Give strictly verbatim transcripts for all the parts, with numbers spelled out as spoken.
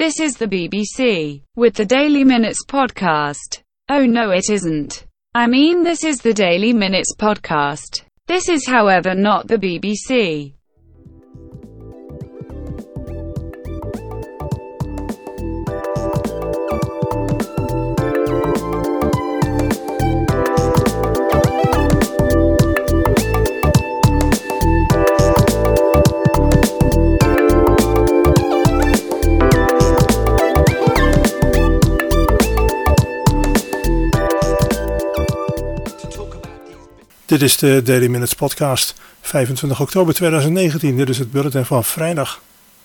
This is the B B C with the Daily Minutes podcast. Oh no, it isn't. I mean, this is the Daily Minutes podcast. This is, however, not the B B C. Dit is de Daily Minutes podcast, vijfentwintig oktober tweeduizend negentien. Dit is het bulletin van vrijdag.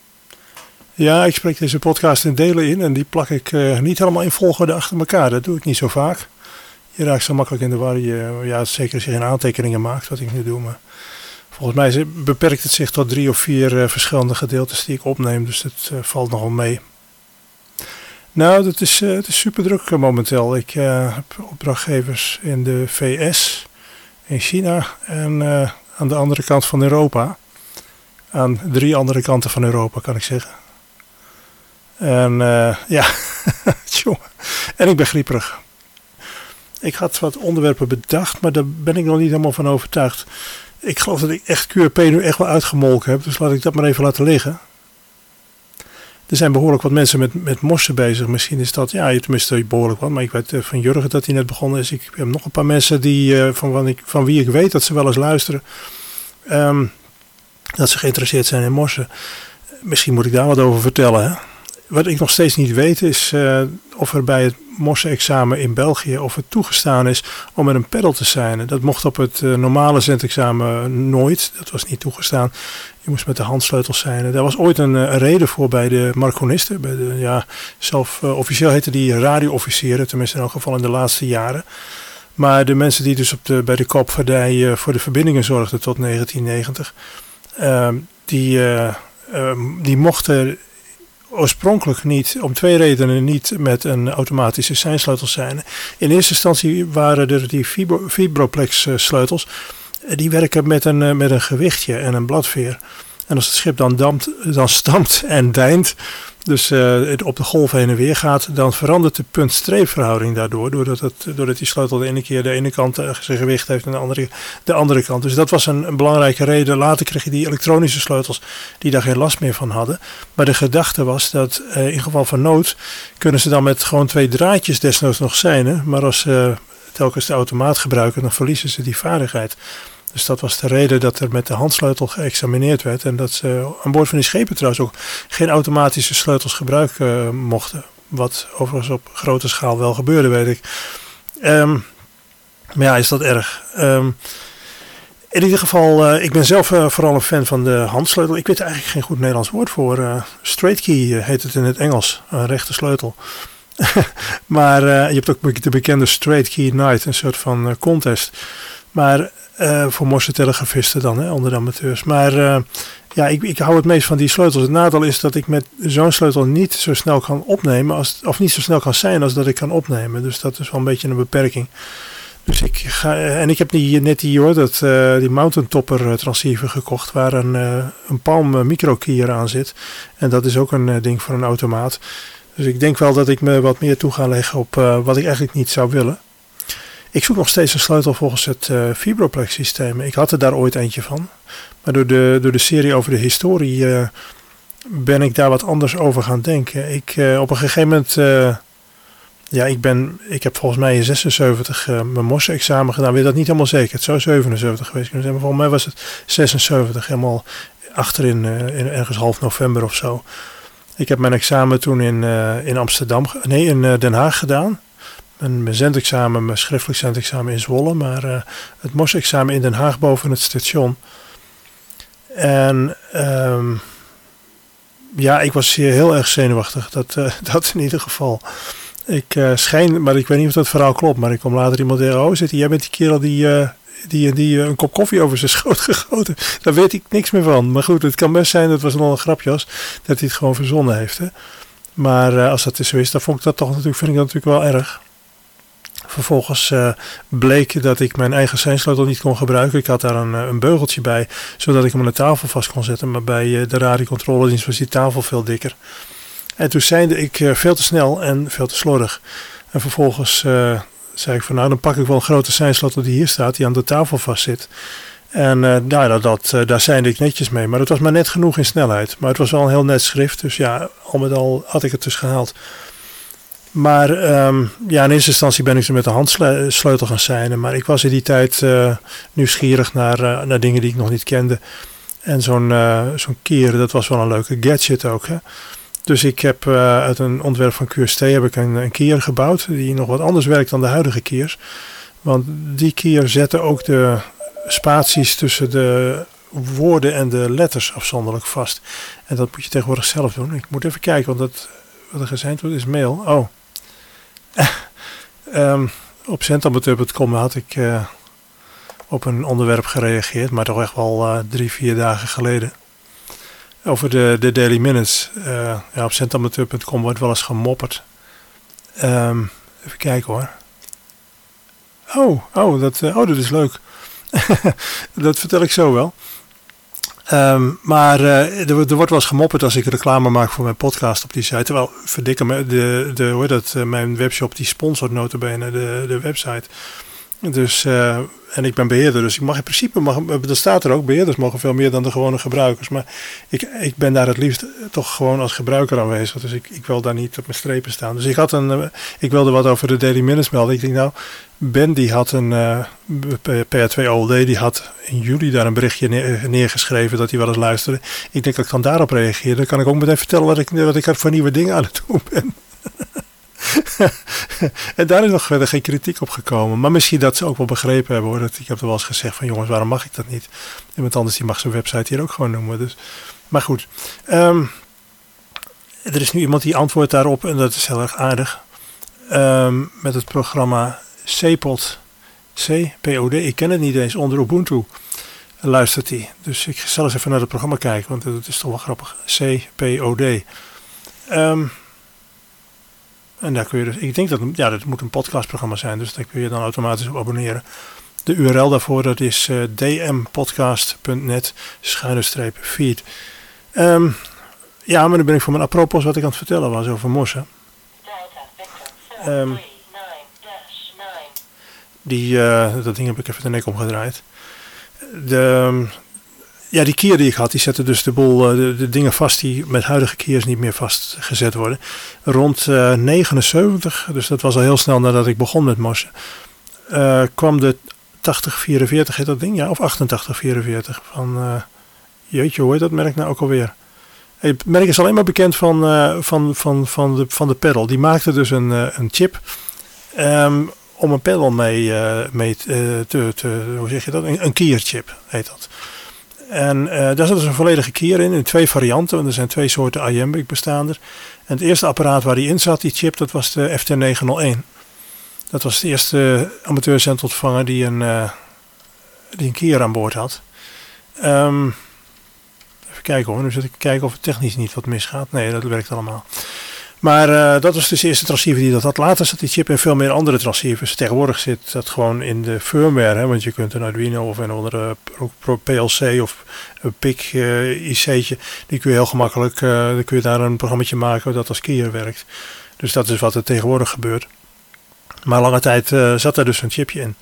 Ja, ik spreek deze podcast in delen in en die plak ik uh, niet helemaal in volgorde achter elkaar. Dat doe ik niet zo vaak. Je raakt zo makkelijk in de war. Je, ja, zeker als je geen aantekeningen maakt, wat ik nu doe. Maar volgens mij beperkt het zich tot drie of vier uh, verschillende gedeeltes die ik opneem. Dus dat uh, valt nogal mee. Nou, dat is, uh, het is super druk uh, momenteel. Ik uh, heb opdrachtgevers in de V S, in China en uh, aan de andere kant van Europa. Aan drie andere kanten van Europa, kan ik zeggen. En uh, ja, jongen. En ik ben grieperig. Ik had wat onderwerpen bedacht, maar daar ben ik nog niet helemaal van overtuigd. Ik geloof dat ik echt Q R P nu echt wel uitgemolken heb, dus laat ik dat maar even laten liggen. Er zijn behoorlijk wat mensen met, met morsen bezig. Misschien is dat, ja, tenminste behoorlijk wat. Maar ik weet van Jurgen dat hij net begonnen is. Ik heb nog een paar mensen die, uh, van, van, ik, van wie ik weet dat ze wel eens luisteren. Um, dat ze geïnteresseerd zijn in morsen. Misschien moet ik daar wat over vertellen. Hè? Wat ik nog steeds niet weet is uh, of er bij het morsenexamen in België of het toegestaan is om met een peddel te signen. Dat mocht op het uh, normale zendexamen nooit. Dat was niet toegestaan. Je moest met de handsleutels signen. Daar was ooit een, een reden voor bij de marconisten. Bij de, ja, zelf uh, officieel heette die radioofficieren, tenminste in elk geval in de laatste jaren. Maar de mensen die dus op de, bij de koopvaardij uh, voor de verbindingen zorgden tot negentien negentig, uh, die, uh, uh, die mochten oorspronkelijk niet, om twee redenen niet met een automatische seinsleutel signen. In eerste instantie waren er die vibro, Vibroplex uh, sleutels. Die werken met een, uh, met een gewichtje en een bladveer. En als het schip dan, dampt, dan stampt en deint, dus uh, het op de golf heen en weer gaat, dan verandert de punt-streepverhouding daardoor. Doordat, het, doordat die sleutel de ene keer de ene kant uh, zijn gewicht heeft en de andere, de andere kant. Dus dat was een, een belangrijke reden. Later kreeg je die elektronische sleutels die daar geen last meer van hadden. Maar de gedachte was dat uh, in geval van nood kunnen ze dan met gewoon twee draadjes desnoods nog seinen. Maar als ze uh, telkens de automaat gebruiken, dan verliezen ze die vaardigheid. Dus dat was de reden dat er met de handsleutel geëxamineerd werd. En dat ze aan boord van die schepen trouwens ook geen automatische sleutels gebruiken uh, mochten. Wat overigens op grote schaal wel gebeurde, weet ik. Um, maar ja, is dat erg. Um, in ieder geval, uh, ik ben zelf uh, vooral een fan van de handsleutel. Ik weet er eigenlijk geen goed Nederlands woord voor. Uh, straight key uh, heet het in het Engels. Een rechte sleutel. Maar uh, je hebt ook de bekende straight key night. Een soort van uh, contest. Maar Uh, voor morsentelegrafisten dan, hè, onder de amateurs. Maar uh, ja, ik, ik hou het meest van die sleutels. Het nadeel is dat ik met zo'n sleutel niet zo snel kan opnemen, als, of niet zo snel kan zijn als dat ik kan opnemen. Dus dat is wel een beetje een beperking. Dus ik ga, en ik heb die, net die, hoor, dat, uh, die Mountain Topper uh, transceiver gekocht, waar een, uh, een Palm uh, microkey aan zit. En dat is ook een uh, ding voor een automaat. Dus ik denk wel dat ik me wat meer toe ga leggen op uh, wat ik eigenlijk niet zou willen. Ik zoek nog steeds een sleutel volgens het uh, Vibroplex systeem. Ik had er daar ooit eentje van. Maar door de, door de serie over de historie uh, ben ik daar wat anders over gaan denken. Ik, uh, op een gegeven moment, uh, ja, ik ben, ik heb volgens mij in zesenzeventig uh, mijn morse-examen gedaan. Weet dat niet helemaal zeker. Het zou zevenenzeventig geweest kunnen zijn. Maar volgens mij was het zesenzeventig, helemaal achterin, uh, in ergens half november of zo. Ik heb mijn examen toen in, uh, in Amsterdam, nee, in uh, Den Haag gedaan. Mijn, mijn zendexamen, mijn schriftelijk zendexamen in Zwolle, maar uh, het morse-examen in Den Haag boven het station. En um, ja, ik was hier heel erg zenuwachtig, dat, uh, dat in ieder geval. Ik uh, schijn, maar ik weet niet of dat verhaal klopt, maar ik kom later iemand tegen, oh zit, jij bent die kerel die, uh, die, die uh, een kop koffie over zijn schoot gegoten. Daar weet ik niks meer van. Maar goed, het kan best zijn, dat was nog een grapje als, dat hij het gewoon verzonnen heeft. Hè? Maar uh, als dat zo is, dan vond ik dat toch natuurlijk, vind ik dat natuurlijk wel erg. Vervolgens uh, bleek dat ik mijn eigen seinsleutel niet kon gebruiken. Ik had daar een, een beugeltje bij, zodat ik hem aan de tafel vast kon zetten. Maar bij uh, de radiocontroledienst was die tafel veel dikker. En toen seinde ik uh, veel te snel en veel te slordig. En vervolgens uh, zei ik van nou, dan pak ik wel een grote seinsleutel die hier staat, die aan de tafel vastzit. En uh, nou, dat, dat, uh, daar seinde ik netjes mee. Maar het was maar net genoeg in snelheid. Maar het was wel een heel net schrift. Dus ja, al met al had ik het dus gehaald. Maar um, ja, in eerste instantie ben ik ze met de handsleutel gaan seinen. Maar ik was in die tijd uh, nieuwsgierig naar, uh, naar dingen die ik nog niet kende. En zo'n, uh, zo'n kier, dat was wel een leuke gadget ook. Hè? Dus ik heb uh, uit een ontwerp van Q S T heb ik een, een kier gebouwd. Die nog wat anders werkt dan de huidige kiers. Want die kier zette ook de spaties tussen de woorden en de letters afzonderlijk vast. En dat moet je tegenwoordig zelf doen. Ik moet even kijken, want dat, wat er gezegd wordt is mail. Oh. um, op zendamateur punt com had ik uh, op een onderwerp gereageerd, maar toch echt wel uh, drie, vier dagen geleden. Over de, de Daily Minutes. Uh, ja, op zendamateur punt com wordt wel eens gemopperd. Um, even kijken hoor. Oh, oh, dat, uh, oh, dat is leuk. Dat vertel ik zo wel. Um, maar uh, er, er wordt wel eens gemopperd als ik reclame maak voor mijn podcast op die site. Terwijl, verdikken me, de, de, hoe heet dat, uh, mijn webshop die sponsort nota bene de, de website. Dus, uh, en ik ben beheerder, dus ik mag in principe, mag, dat staat er ook, beheerders mogen veel meer dan de gewone gebruikers. Maar ik, ik ben daar het liefst toch gewoon als gebruiker aanwezig, dus ik, ik wil daar niet op mijn strepen staan. Dus ik had een, uh, ik wilde wat over de Daily Minutes melden. Ik denk nou, Ben die had een, uh, P R twee O L D, die had in juli daar een berichtje neer, neergeschreven dat hij wel eens luisterde. Ik denk dat ik dan daarop reageer, dan kan ik ook meteen vertellen wat ik, wat ik voor nieuwe dingen aan het doen ben. En daar is nog verder geen kritiek op gekomen. Maar misschien dat ze ook wel begrepen hebben hoor. Dat, ik heb er wel eens gezegd van jongens, waarom mag ik dat niet? Iemand anders die mag zijn website hier ook gewoon noemen. Dus. Maar goed. Um, er is nu iemand die antwoordt daarop. En dat is heel erg aardig. Um, met het programma Cpod. C P O D. Ik ken het niet eens. Onder Ubuntu luistert hij. Dus ik zal eens even naar het programma kijken. Want dat is toch wel grappig. C P O D. Um, En daar kun je dus, ik denk dat, ja, dat moet een podcastprogramma zijn, dus daar kun je dan automatisch op abonneren. De U R L daarvoor, dat is uh, d m podcast punt net schuine streep feed. Um, ja, maar dan ben ik voor mijn apropos wat ik aan het vertellen was over mossen. Um, die, uh, dat ding heb ik even de nek omgedraaid. De... Ja, die kier die ik had, die zette dus de boel, de, de dingen vast die met huidige kiers niet meer vastgezet worden. Rond uh, negenenzeventig, dus dat was al heel snel nadat ik begon met mossen, uh, kwam de tachtig vierenveertig, heet dat ding? Ja, of achtentachtig vierenveertig. Van, uh, jeetje, hoe heet dat merk nou ook alweer? Het merk is alleen maar bekend van, uh, van, van, van, de, van de pedal. Die maakte dus een, uh, een chip um, om een pedal mee, uh, mee uh, te, te, hoe zeg je dat? Een, een kierchip heet dat. En uh, daar zat dus een volledige kier in, in twee varianten, want er zijn twee soorten iambic bestaan er. En het eerste apparaat waar die in zat, die chip, dat was de F T negenhonderdéén. Dat was de eerste amateurzendotvanger die een, uh, die een kier aan boord had. Um, even kijken hoor, nu zit ik te kijken of het technisch niet wat misgaat. Nee, dat werkt allemaal. Maar uh, dat was dus de eerste transceiver die dat had. Later zat die chip in veel meer andere transceivers. Tegenwoordig zit dat gewoon in de firmware. Hè, want je kunt een Arduino of een andere P L C of een P I C uh, I C'tje. Die kun je heel gemakkelijk, uh, dan kun je daar een programmaatje maken dat als kier werkt. Dus dat is wat er tegenwoordig gebeurt. Maar lange tijd uh, zat er dus een chipje in.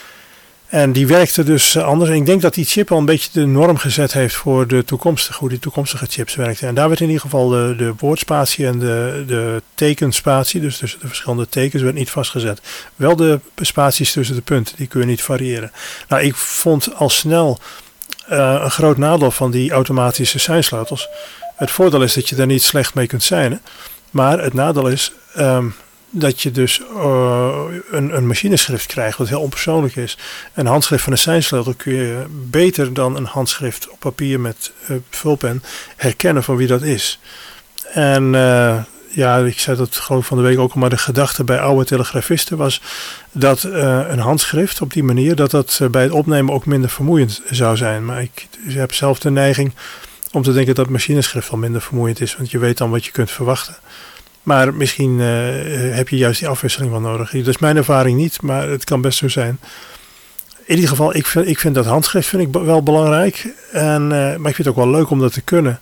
En die werkte dus anders. En ik denk dat die chip al een beetje de norm gezet heeft voor de toekomstige, hoe die toekomstige chips werkten. En daar werd in ieder geval de, de woordspatie en de, de tekenspatie, dus tussen de verschillende tekens, werd niet vastgezet. Wel de spaties tussen de punten, die kun je niet variëren. Nou, ik vond al snel uh, een groot nadeel van die automatische seinsleutels. Het voordeel is dat je daar niet slecht mee kunt seinen. Maar het nadeel is... Um, dat je dus uh, een, een machineschrift krijgt wat heel onpersoonlijk is. Een handschrift van een seinsleutel kun je beter dan een handschrift op papier met uh, vulpen herkennen van wie dat is. En uh, ja, ik zei dat geloof ik van de week ook al, maar de gedachte bij oude telegrafisten was dat uh, een handschrift op die manier, dat dat uh, bij het opnemen ook minder vermoeiend zou zijn. Maar ik heb zelf de neiging om te denken dat machineschrift wel minder vermoeiend is, want je weet dan wat je kunt verwachten. Maar misschien uh, heb je juist die afwisseling wel nodig. Dat is mijn ervaring niet, maar het kan best zo zijn. In ieder geval, ik vind, ik vind dat handschrift vind ik wel belangrijk. En, uh, maar ik vind het ook wel leuk om dat te kunnen.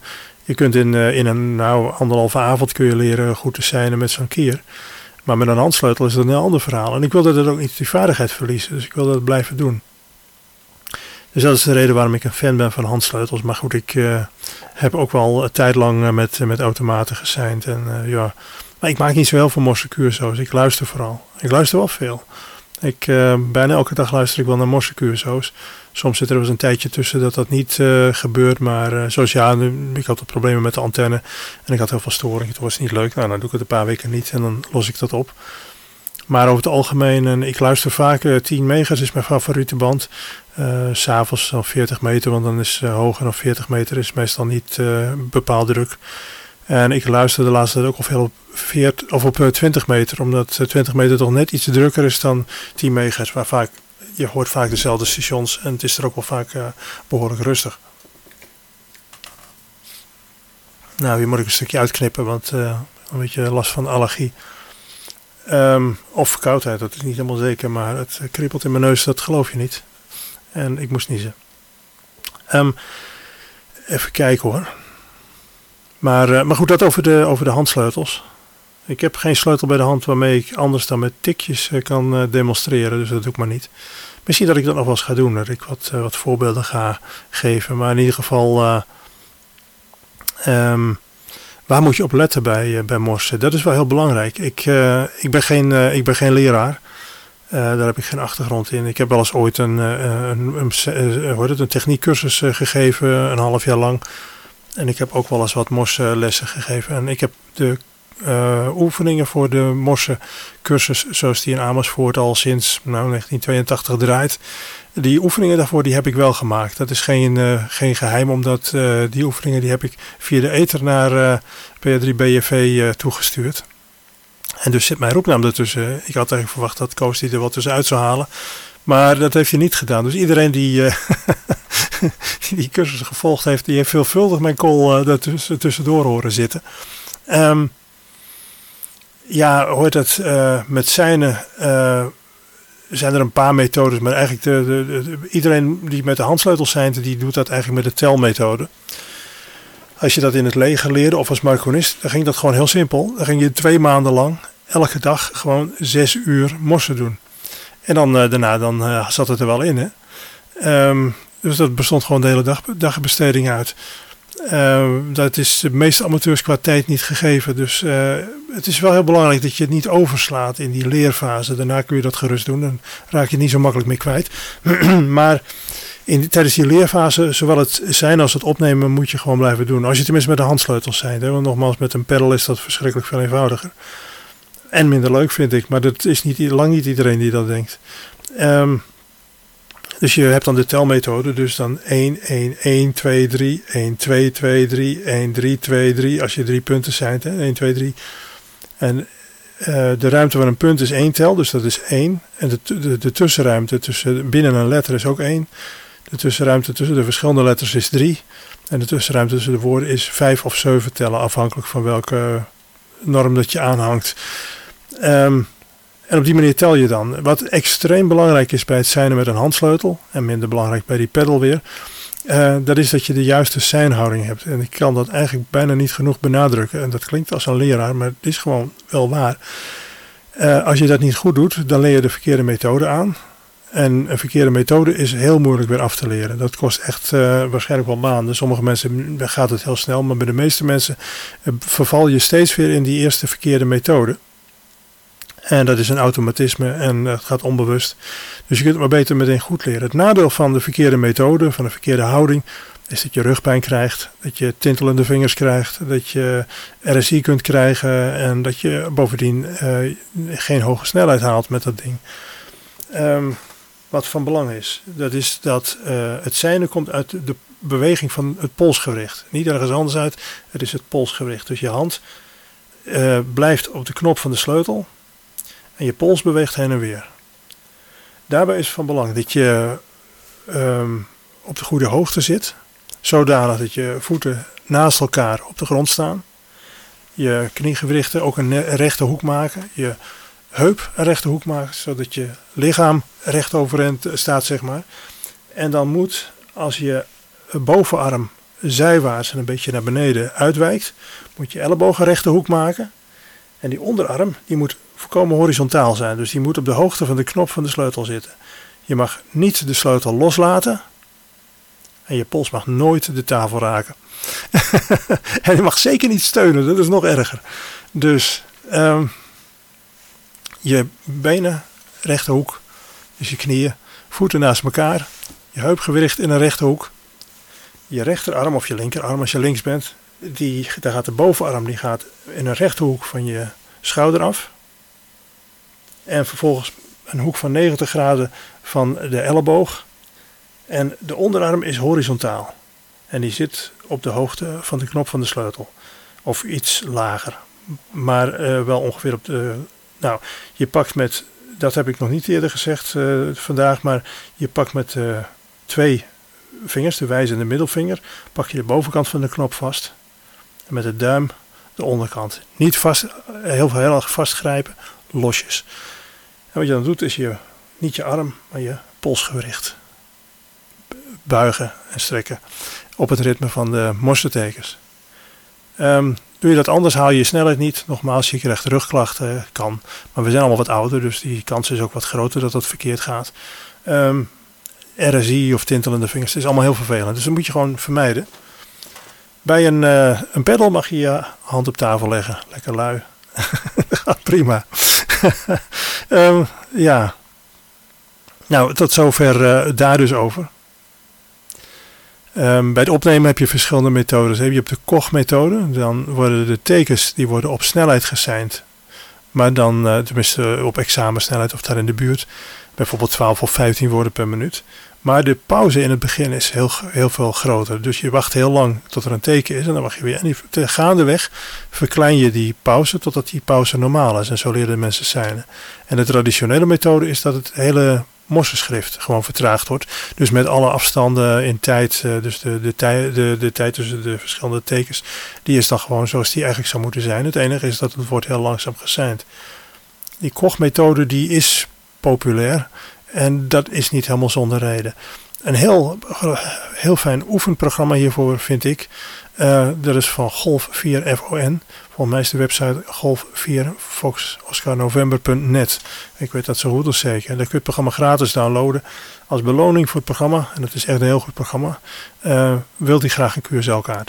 Je kunt in, uh, in een nou, anderhalve avond kun je leren goed te seinen met zo'n kier. Maar met een handsleutel is dat een heel ander verhaal. En ik wilde dat ook niet die vaardigheid verliezen. Dus ik wilde dat blijven doen. Dus dat is de reden waarom ik een fan ben van handsleutels. Maar goed, ik uh, heb ook wel een tijd lang uh, met, met automaten geseind. En, uh, ja. Maar ik maak niet zo heel veel morse curso's. Ik luister vooral. Ik luister wel veel. Ik, uh, bijna elke dag luister ik wel naar morse curso's. Soms zit er wel eens een tijdje tussen dat dat niet uh, gebeurt. Maar uh, zoals ja, nu, ik had wat problemen met de antenne. En ik had heel veel storing. Het was niet leuk. Nou, dan doe ik het een paar weken niet. En dan los ik dat op. Maar over het algemeen, en ik luister vaak, uh, tien mega's is mijn favoriete band. Uh, 's avonds dan veertig meter, want dan is uh, hoger dan veertig meter is meestal niet uh, bepaald druk. En ik luister de laatste tijd ook al veel op, veertig, of op uh, twintig meter, omdat uh, twintig meter toch net iets drukker is dan tien mega's. Waar vaak, je hoort vaak dezelfde stations en het is er ook wel vaak uh, behoorlijk rustig. Nou, hier moet ik een stukje uitknippen, want uh, een beetje last van allergie. Um, of verkoudheid, dat is niet helemaal zeker, maar het kriebelt in mijn neus, dat geloof je niet. En ik moest niezen. Um, even kijken hoor. Maar, uh, maar goed, dat over de, over de handsleutels. Ik heb geen sleutel bij de hand waarmee ik anders dan met tikjes uh, kan uh, demonstreren, dus dat doe ik maar niet. Misschien dat ik dat nog wel eens ga doen, dat ik wat, uh, wat voorbeelden ga geven. Maar in ieder geval, uh, um, waar moet je op letten bij, uh, bij morse? Dat is wel heel belangrijk. Ik, uh, ik, ben, geen, uh, ik ben geen leraar. Uh, daar heb ik geen achtergrond in. Ik heb wel eens ooit een, uh, een, een, een, hoe heet het, een techniekcursus uh, gegeven, een half jaar lang. En ik heb ook wel eens wat morse lessen gegeven. En ik heb de uh, oefeningen voor de morse cursus, zoals die in Amersfoort al sinds nou, negentien tweeëntachtig draait. Die oefeningen daarvoor die heb ik wel gemaakt. Dat is geen, uh, geen geheim, omdat uh, die oefeningen die heb ik via de ether naar uh, P H drie B F V uh, toegestuurd. En dus zit mijn roepnaam ertussen. Ik had eigenlijk verwacht dat Koos die er wat tussenuit zou halen. Maar dat heeft hij niet gedaan. Dus iedereen die uh, die cursus gevolgd heeft, die heeft veelvuldig mijn call uh, daartussen, tussendoor horen zitten. Um, ja, hoort het uh, met seinen uh, zijn er een paar methodes. Maar eigenlijk de, de, de, iedereen die met de handsleutels seint, die doet dat eigenlijk met de telmethode. Als je dat in het leger leerde of als marconist, dan ging dat gewoon heel simpel. Dan ging je twee maanden lang, elke dag, gewoon zes uur morsen doen. En dan uh, daarna dan, uh, zat het er wel in. Hè? Um, dus dat bestond gewoon de hele dag, dagbesteding uit. Uh, dat is de meeste amateurs qua tijd niet gegeven. Dus uh, het is wel heel belangrijk dat je het niet overslaat in die leerfase. Daarna kun je dat gerust doen. Dan raak je het niet zo makkelijk meer kwijt. Maar in, tijdens die leerfase, zowel het zijn als het opnemen, moet je gewoon blijven doen. Als je tenminste met de handsleutels zijn. Hè? Want nogmaals, met een pedal is dat verschrikkelijk veel eenvoudiger. En minder leuk vind ik. Maar dat is niet, lang niet iedereen die dat denkt. Um, dus je hebt dan de telmethode. Dus dan één, één, één, twee, drie, één, twee, twee, drie, één, drie, twee, drie. Als je drie punten zijn. Hè? één, twee, drie. En uh, de ruimte van een punt is één tel. Dus dat is één. En de, de, de tussenruimte tussen binnen een letter is ook één. De tussenruimte tussen de verschillende letters is drie. En de tussenruimte tussen de woorden is vijf of zeven tellen. Afhankelijk van welke norm dat je aanhangt. Um, en op die manier tel je dan. Wat extreem belangrijk is bij het seinen met een handsleutel. En minder belangrijk bij die pedal weer. Uh, dat is dat je de juiste seinhouding hebt. En ik kan dat eigenlijk bijna niet genoeg benadrukken. En dat klinkt als een leraar, maar het is gewoon wel waar. Uh, als je dat niet goed doet, dan leer je de verkeerde methode aan. En een verkeerde methode is heel moeilijk weer af te leren. Dat kost echt uh, waarschijnlijk wel maanden. Sommige mensen gaat het heel snel, maar bij de meeste mensen uh, verval je steeds weer in die eerste verkeerde methode. En dat is een automatisme en het gaat onbewust. Dus je kunt het maar beter meteen goed leren. Het nadeel van de verkeerde methode, van de verkeerde houding, is dat je rugpijn krijgt, dat je tintelende vingers krijgt, dat je R S I kunt krijgen en dat je bovendien uh, geen hoge snelheid haalt met dat ding. Um, wat van belang is, dat is dat uh, het seinen komt uit de beweging van het polsgewricht. Niet ergens anders uit, het is het polsgewricht. Dus je hand uh, blijft op de knop van de sleutel en je pols beweegt heen en weer. Daarbij is het van belang dat je um, op de goede hoogte zit, zodanig dat je voeten naast elkaar op de grond staan. Je kniegewrichten ook een rechte hoek maken. Je heup een rechte hoek maken, zodat je lichaam recht overeind staat, zeg maar. En dan moet, als je bovenarm zijwaarts en een beetje naar beneden uitwijkt, moet je elleboog een rechte hoek maken. En die onderarm die moet volkomen horizontaal zijn. Dus die moet op de hoogte van de knop van de sleutel zitten. Je mag niet de sleutel loslaten. En je pols mag nooit de tafel raken. En je mag zeker niet steunen, dat is nog erger. Dus um, je benen, rechte hoek, dus je knieën, voeten naast elkaar. Je heupgewricht in een rechte hoek. Je rechterarm of je linkerarm als je links bent, die, daar gaat de bovenarm die gaat in een rechte hoek van je schouder af. En vervolgens een hoek van negentig graden van de elleboog. En de onderarm is horizontaal. En die zit op de hoogte van de knop van de sleutel. Of iets lager. Maar uh, wel ongeveer op de... Nou, je pakt met... Dat heb ik nog niet eerder gezegd uh, vandaag. Maar je pakt met uh, twee vingers, de wijze en de middelvinger. Pak je de bovenkant van de knop vast. En met de duim de onderkant. Niet vast, heel, heel erg vastgrijpen. Losjes. En wat je dan doet is je... Niet je arm, maar je polsgewricht. Buigen en strekken op het ritme van de morsetekens. Um, doe je dat anders, haal je je snelheid niet. Nogmaals, je krijgt rugklachten, kan. Maar we zijn allemaal wat ouder, dus die kans is ook wat groter dat dat verkeerd gaat. Um, R S I of tintelende vingers, het is allemaal heel vervelend. Dus dat moet je gewoon vermijden. Bij een, uh, een pedal mag je je hand op tafel leggen. Lekker lui. Dat gaat prima. um, ja. Nou, tot zover uh, daar dus over. Um, bij het opnemen heb je verschillende methodes. Je hebt de Koch-methode. Dan worden de tekens die worden op snelheid geseind. Maar dan, uh, tenminste op examensnelheid of daar in de buurt. Bijvoorbeeld twaalf of vijftien woorden per minuut. Maar de pauze in het begin is heel, heel veel groter. Dus je wacht heel lang tot er een teken is. En dan mag je weer. En die, gaandeweg verklein je die pauze totdat die pauze normaal is. En zo leren mensen seinen. En de traditionele methode is dat het hele morsenschrift gewoon vertraagd wordt. Dus met alle afstanden in tijd, dus de, de, tij, de, de tijd tussen de verschillende tekens, die is dan gewoon zoals die eigenlijk zou moeten zijn. Het enige is dat het wordt heel langzaam geseind. Die Koch-methode die is populair en dat is niet helemaal zonder reden. Een heel, heel fijn oefenprogramma hiervoor vind ik. Uh, dat is van Golf vier F O N. Volgens mij is de website golf vier fox oscar november punt net. Ik weet dat zo goed als zeker. Daar kun je het programma gratis downloaden. Als beloning voor het programma, en dat is echt een heel goed programma, uh, wil hij graag een Q S L-kaart.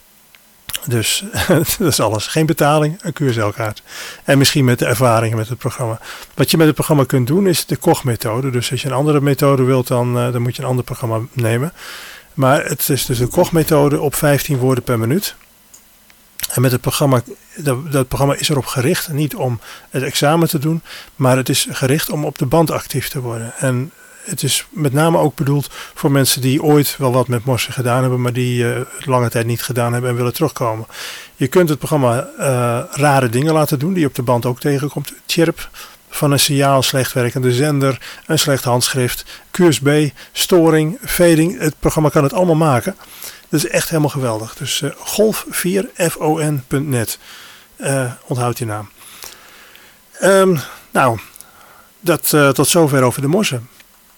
Dus dat is alles. Geen betaling, een Q S L-kaart. En misschien met de ervaringen met het programma. Wat je met het programma kunt doen is de Koch-methode. Dus als je een andere methode wilt, dan, uh, dan moet je een ander programma nemen. Maar het is dus de Koch-methode op vijftien woorden per minuut. En met het programma, dat, dat programma is erop gericht, niet om het examen te doen, maar het is gericht om op de band actief te worden. En het is met name ook bedoeld voor mensen die ooit wel wat met morsen gedaan hebben, maar die uh, lange tijd niet gedaan hebben en willen terugkomen. Je kunt het programma uh, rare dingen laten doen, die je op de band ook tegenkomt. Chirp van een signaal, slecht werkende zender, een slecht handschrift, Q S B, storing, fading. Het programma kan het allemaal maken. Dat is echt helemaal geweldig. Dus uh, golf vier F O N punt net. Uh, onthoud je naam. Um, nou, dat uh, tot zover over de morsen.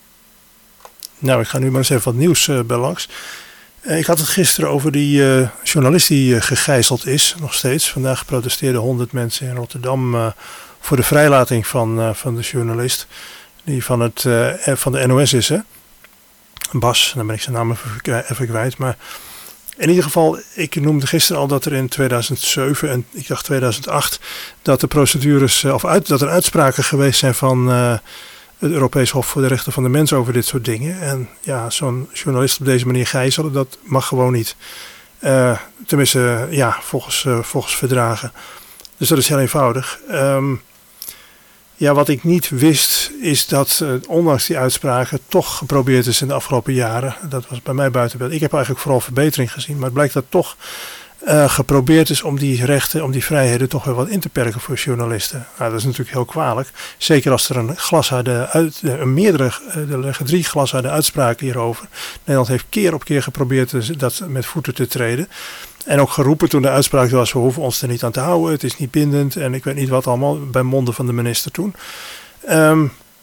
Nou, ik ga nu maar eens even wat nieuws uh, bij langs. Uh, ik had het gisteren over die uh, journalist die uh, gegijzeld is, nog steeds. Vandaag protesteerden honderd mensen in Rotterdam uh, voor de vrijlating van, uh, van de journalist. Die van, het, uh, van de N O S is, hè. Bas, dan ben ik zijn naam even, even kwijt. Maar in ieder geval, ik noemde gisteren al dat er in tweeduizend zeven en ik dacht tweeduizend acht... dat de procedures, of uit, dat er uitspraken geweest zijn van uh, het Europees Hof voor de Rechten van de Mens over dit soort dingen. En ja, zo'n journalist op deze manier gijzelen, dat mag gewoon niet. Uh, tenminste, ja, volgens, uh, volgens verdragen. Dus dat is heel eenvoudig. Um, Ja, wat ik niet wist is dat uh, ondanks die uitspraken toch geprobeerd is in de afgelopen jaren. Dat was bij mij buiten beeld. Ik heb eigenlijk vooral verbetering gezien. Maar het blijkt dat toch uh, geprobeerd is om die rechten, om die vrijheden toch weer wat in te perken voor journalisten. Nou, dat is natuurlijk heel kwalijk. Zeker als er een glasharde, uit, een meerdere, er liggen drie glasharde uitspraken hierover. Nederland heeft keer op keer geprobeerd dat met voeten te treden. En ook geroepen toen de uitspraak was, we hoeven ons er niet aan te houden. Het is niet bindend en ik weet niet wat allemaal bij monden van de minister toen. Um,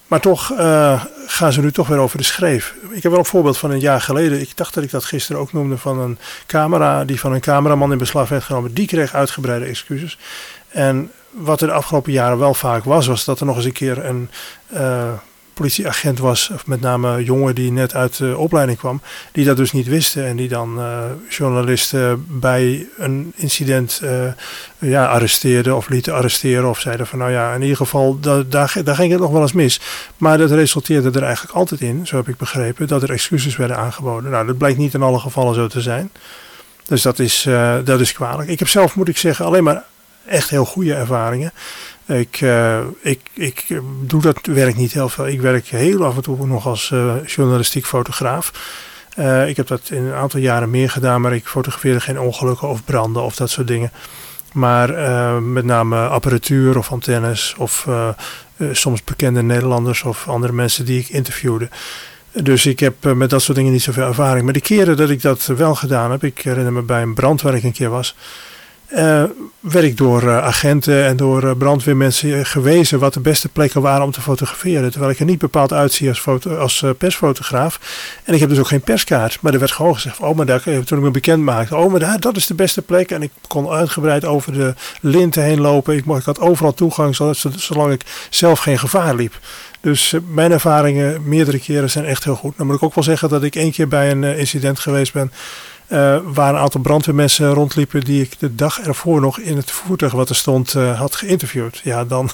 Maar toch uh, gaan ze nu toch weer over de schreef. Ik heb wel een voorbeeld van een jaar geleden. Ik dacht dat ik dat gisteren ook noemde van een camera die van een cameraman in beslag werd genomen. Die kreeg uitgebreide excuses. En wat er de afgelopen jaren wel vaak was, was dat er nog eens een keer een uh, politieagent was, of met name jongen die net uit de opleiding kwam, die dat dus niet wisten en die dan uh, journalisten bij een incident uh, ja, arresteerden of lieten arresteren of zeiden van nou ja, in ieder geval, da- daar, daar ging het nog wel eens mis. Maar dat resulteerde er eigenlijk altijd in, zo heb ik begrepen, dat er excuses werden aangeboden. Nou, dat blijkt niet in alle gevallen zo te zijn. Dus dat is, uh, dat is kwalijk. Ik heb zelf, moet ik zeggen, alleen maar echt heel goede ervaringen. Ik, uh, ik, ik doe dat werk niet heel veel. Ik werk heel af en toe nog als uh, journalistiek fotograaf. Uh, ik heb dat in een aantal jaren meer gedaan, maar ik fotografeerde geen ongelukken of branden of dat soort dingen. Maar uh, met name apparatuur of antennes of uh, uh, soms bekende Nederlanders of andere mensen die ik interviewde. Dus ik heb uh, met dat soort dingen niet zoveel ervaring. Maar de keren dat ik dat wel gedaan heb, ik herinner me bij een brand waar ik een keer was, Uh, werd ik door uh, agenten en door uh, brandweermensen uh, gewezen wat de beste plekken waren om te fotograferen. Terwijl ik er niet bepaald uitzie als, foto, als uh, persfotograaf. En ik heb dus ook geen perskaart. Maar er werd gewoon gezegd, oh maar daar, toen ik me bekend maakte, oh maar daar, dat is de beste plek. En ik kon uitgebreid over de linten heen lopen. Ik, ik had overal toegang, zolang ik zelf geen gevaar liep. Dus uh, mijn ervaringen meerdere keren zijn echt heel goed. Dan moet ik ook wel zeggen dat ik één keer bij een uh, incident geweest ben, Uh, waar een aantal brandweermensen rondliepen die ik de dag ervoor nog in het voertuig wat er stond uh, had geïnterviewd. Ja, dan,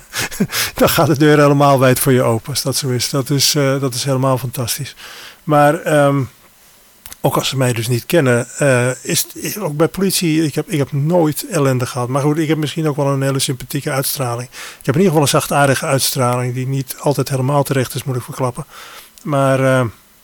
dan gaat de deur helemaal wijd voor je open als dat zo is. Dat is, uh, dat is helemaal fantastisch. Maar um, ook als ze mij dus niet kennen, uh, is, is ook bij politie, ik heb, ik heb nooit ellende gehad. Maar goed, ik heb misschien ook wel een hele sympathieke uitstraling. Ik heb in ieder geval een zachtaardige uitstraling die niet altijd helemaal terecht is, moet ik verklappen. Maar Uh,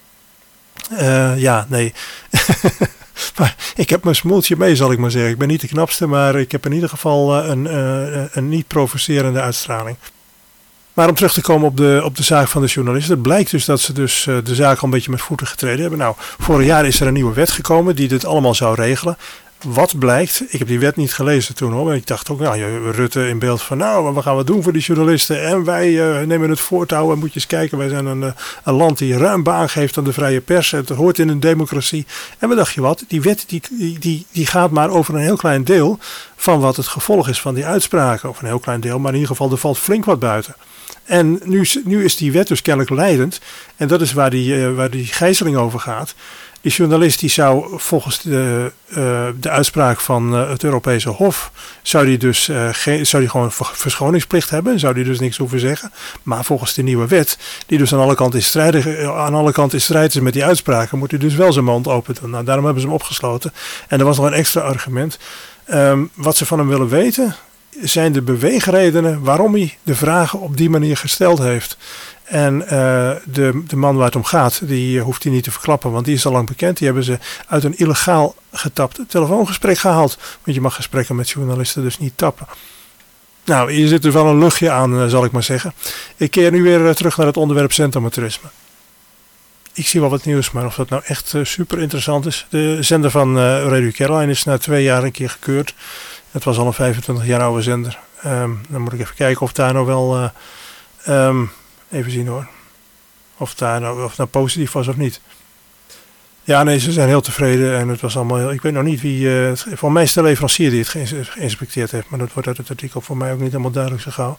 Uh, ja, nee. Maar ik heb mijn smoeltje mee, zal ik maar zeggen. Ik ben niet de knapste, maar ik heb in ieder geval uh, een, uh, een niet provocerende uitstraling. Maar om terug te komen op de, op de zaak van de journalisten. Het blijkt dus dat ze dus uh, de zaak al een beetje met voeten getreden hebben. Nou, vorig jaar is er een nieuwe wet gekomen die dit allemaal zou regelen. Wat blijkt, ik heb die wet niet gelezen toen hoor. Ik dacht ook, nou, Rutte in beeld van nou, wat gaan we doen voor die journalisten? En wij uh, nemen het voortouw en moet je eens kijken, wij zijn een, een land die ruim baan geeft aan de vrije pers. Het hoort in een democratie. En we dachten, wat, die wet die, die, die gaat maar over een heel klein deel van wat het gevolg is van die uitspraken. Of een heel klein deel, maar in ieder geval er valt flink wat buiten. En nu, nu is die wet dus kennelijk leidend. En dat is waar die, uh, waar die gijzeling over gaat. Die journalist die zou volgens de, uh, de uitspraak van uh, het Europese Hof, zou die dus uh, geen, zou die gewoon verschoningsplicht hebben. Zou die dus niks hoeven zeggen. Maar volgens de nieuwe wet, die dus aan alle kanten in strijd, aan alle kanten in strijd is met die uitspraken, moet hij dus wel zijn mond open doen. Nou, daarom hebben ze hem opgesloten. En er was nog een extra argument. Um, wat ze van hem willen weten, zijn de beweegredenen waarom hij de vragen op die manier gesteld heeft. En uh, de, de man waar het om gaat, die uh, hoeft hij niet te verklappen, want die is al lang bekend. Die hebben ze uit een illegaal getapt telefoongesprek gehaald. Want je mag gesprekken met journalisten dus niet tappen. Nou, hier zit dus wel een luchtje aan, uh, zal ik maar zeggen. Ik keer nu weer uh, terug naar het onderwerp centrometrisme. Ik zie wel wat nieuws, maar of dat nou echt uh, super interessant is. De zender van uh, Radio Caroline is na twee jaar een keer gekeurd. Het was al een vijfentwintig jaar oude zender. Um, dan moet ik even kijken of daar nou wel Uh, um, Even zien hoor. Of daar nou, of het nou positief was of niet. Ja, nee, ze zijn heel tevreden. En het was allemaal heel. Ik weet nog niet wie. Uh, voor mij is de leverancier die het ge- geïnspecteerd heeft. Maar dat wordt uit het artikel voor mij ook niet helemaal duidelijk zo gauw.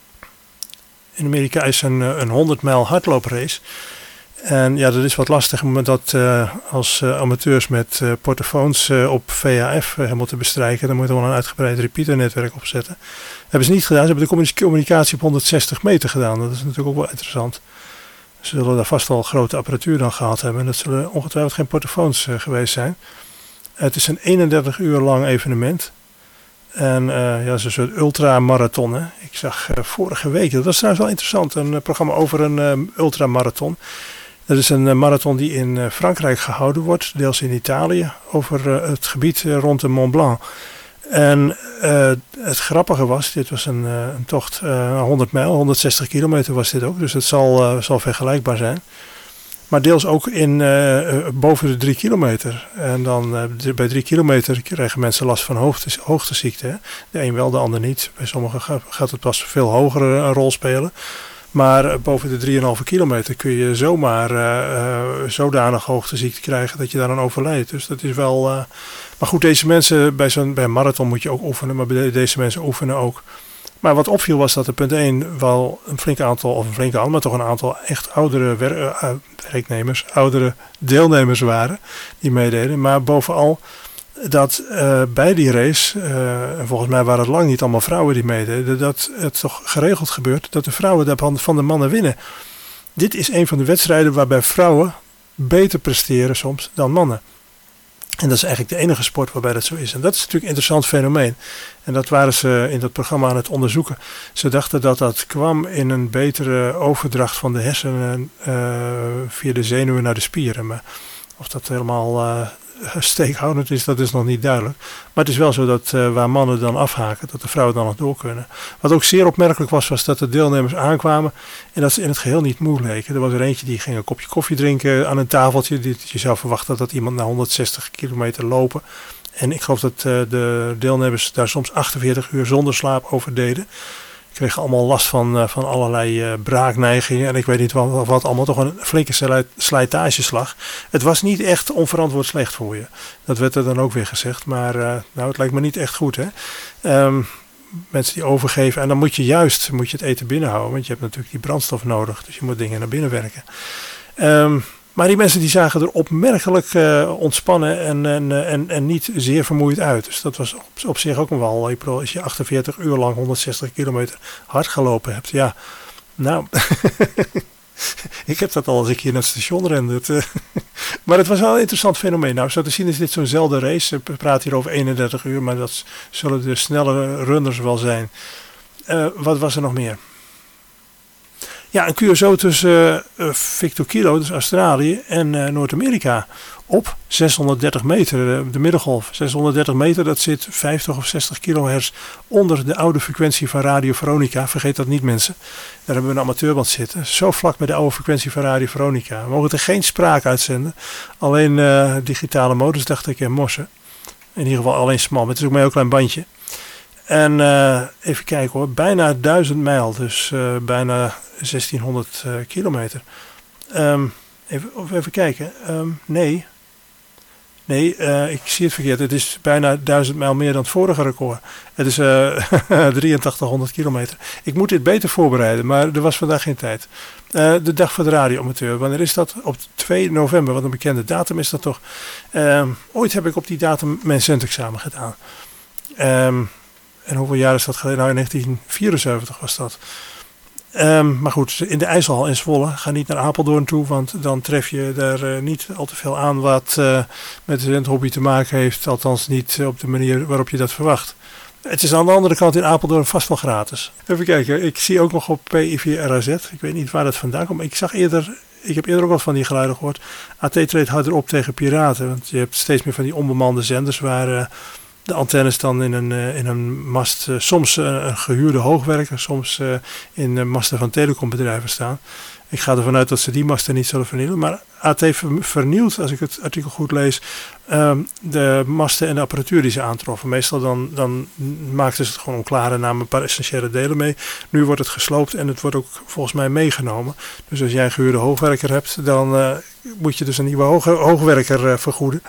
In Amerika is een, een honderd mijl hardlooprace. En ja, dat is wat lastig. Om dat uh, als uh, amateurs met uh, portofoons uh, op V H F uh, helemaal te bestrijken. Dan moet je wel een uitgebreid repeaternetwerk opzetten. Dat hebben ze niet gedaan. Ze hebben de communicatie op honderdzestig meter gedaan. Dat is natuurlijk ook wel interessant. Ze zullen daar vast wel grote apparatuur dan gehad hebben. En dat zullen ongetwijfeld geen portofoons uh, geweest zijn. Het is een eenendertig uur lang evenement. En uh, ja, dat is een soort ultramarathon. Hè? Ik zag uh, vorige week, dat was trouwens wel interessant, een uh, programma over een uh, ultramarathon. Dat is een uh, marathon die in uh, Frankrijk gehouden wordt, deels in Italië, over uh, het gebied uh, rond de Mont Blanc. En uh, het grappige was, dit was een, uh, een tocht uh, honderd mijl, honderdzestig kilometer was dit ook, dus het zal, uh, zal vergelijkbaar zijn. Maar deels ook in, uh, boven de drie kilometer. En dan uh, bij drie kilometer krijgen mensen last van hoogte, hoogteziekte. Hè? De een wel, de ander niet. Bij sommigen gaat het pas veel hoger een rol spelen. Maar boven de drie komma vijf kilometer kun je zomaar uh, uh, zodanig hoogteziekte krijgen dat je daar aan overlijdt. Dus dat is wel... Uh, maar goed, deze mensen, bij, zo'n, bij een marathon moet je ook oefenen, maar bij deze mensen oefenen ook. Maar wat opviel was dat er punt één wel een flink aantal, of een flink aantal, maar toch een aantal echt oudere wer, uh, werknemers, oudere deelnemers waren die meededen. Maar bovenal dat uh, bij die race, uh, en volgens mij waren het lang niet allemaal vrouwen die meededen, dat het toch geregeld gebeurt dat de vrouwen daar van de mannen winnen. Dit is een van de wedstrijden waarbij vrouwen beter presteren soms dan mannen. En dat is eigenlijk de enige sport waarbij dat zo is. En dat is natuurlijk een interessant fenomeen. En dat waren ze in dat programma aan het onderzoeken. Ze dachten dat dat kwam in een betere overdracht van de hersenen uh, via de zenuwen naar de spieren. Maar of dat helemaal uh, steekhoudend is, dat is nog niet duidelijk. Maar het is wel zo dat uh, waar mannen dan afhaken, dat de vrouwen dan nog door kunnen. Wat ook zeer opmerkelijk was, was dat de deelnemers aankwamen en dat ze in het geheel niet moe leken. Er was er eentje die ging een kopje koffie drinken aan een tafeltje. Die, je zou verwachten dat iemand na honderdzestig kilometer lopen. En ik geloof dat uh, de deelnemers daar soms achtenveertig uur zonder slaap over deden. Kregen allemaal last van, uh, van allerlei uh, braakneigingen. En ik weet niet wat, wat allemaal. Toch een flinke slijtageslag. Het was niet echt onverantwoord slecht voor je. Dat werd er dan ook weer gezegd. Maar uh, nou, het lijkt me niet echt goed. Hè? Um, mensen die overgeven. En dan moet je juist moet je het eten binnenhouden. Want je hebt natuurlijk die brandstof nodig. Dus je moet dingen naar binnen werken. Um, Maar die mensen die zagen er opmerkelijk uh, ontspannen en, en, en, en niet zeer vermoeid uit. Dus dat was op, op zich ook nog wel. Ik bedoel, als je achtenveertig uur lang honderdzestig kilometer hard gelopen hebt. Ja, nou, ik heb dat al als ik hier naar het station rende. Het, uh, maar het was wel een interessant fenomeen. Nou, zo te zien is dit zo'nzelfde race. We praten hier over eenendertig uur, maar dat zullen de snelle runners wel zijn. Uh, wat was er nog meer? Ja, een Q S O tussen uh, Victor Kilo, dus Australië, en uh, Noord-Amerika op zeshonderddertig meter, uh, de middengolf. zeshonderddertig meter, dat zit vijftig of zestig kilohertz onder de oude frequentie van Radio Veronica. Vergeet dat niet, mensen. Daar hebben we een amateurband zitten. Zo vlak bij de oude frequentie van Radio Veronica. We mogen er geen spraak uitzenden. Alleen uh, digitale modus, dacht ik, en mossen. In ieder geval alleen smal. Maar het is ook maar een heel klein bandje. En uh, even kijken hoor, bijna duizend mijl, dus uh, bijna zestienhonderd uh, kilometer. Um, even, even kijken, um, nee, nee, uh, ik zie het verkeerd. Het is bijna duizend mijl meer dan het vorige record. Het is uh, drieëntachtighonderd kilometer. Ik moet dit beter voorbereiden, maar er was vandaag geen tijd. Uh, de dag voor de radioamateur, wanneer is dat? Op twee november, wat een bekende datum is dat toch. Uh, ooit heb ik op die datum mijn centexamen gedaan. Um, En hoeveel jaar is dat geleden? Nou, in negentien vierenzeventig was dat. Um, maar goed, in de IJsselhal in Zwolle. Ga niet naar Apeldoorn toe, want dan tref je daar uh, niet al te veel aan wat uh, met de zendhobby te maken heeft. Althans niet uh, op de manier waarop je dat verwacht. Het is aan de andere kant in Apeldoorn vast wel gratis. Even kijken, ik zie ook nog op P I vier R A Z. Ik weet niet waar dat vandaan komt. Ik zag eerder, ik heb eerder ook wat van die geluiden gehoord. A T treedt harder op tegen piraten. Want je hebt steeds meer van die onbemande zenders waar... Uh, de antennes dan in een, in een mast, uh, soms uh, een gehuurde hoogwerker, soms uh, in uh, masten van telecombedrijven staan. Ik ga ervan uit dat ze die masten niet zullen vernielen. Maar A T vernieuwt, als ik het artikel goed lees, um, de masten en de apparatuur die ze aantroffen. Meestal dan, dan maakten ze het gewoon onklaar en namen een paar essentiële delen mee. Nu wordt het gesloopt en het wordt ook volgens mij meegenomen. Dus als jij een gehuurde hoogwerker hebt, dan uh, moet je dus een nieuwe hoog, hoogwerker uh, vergoeden.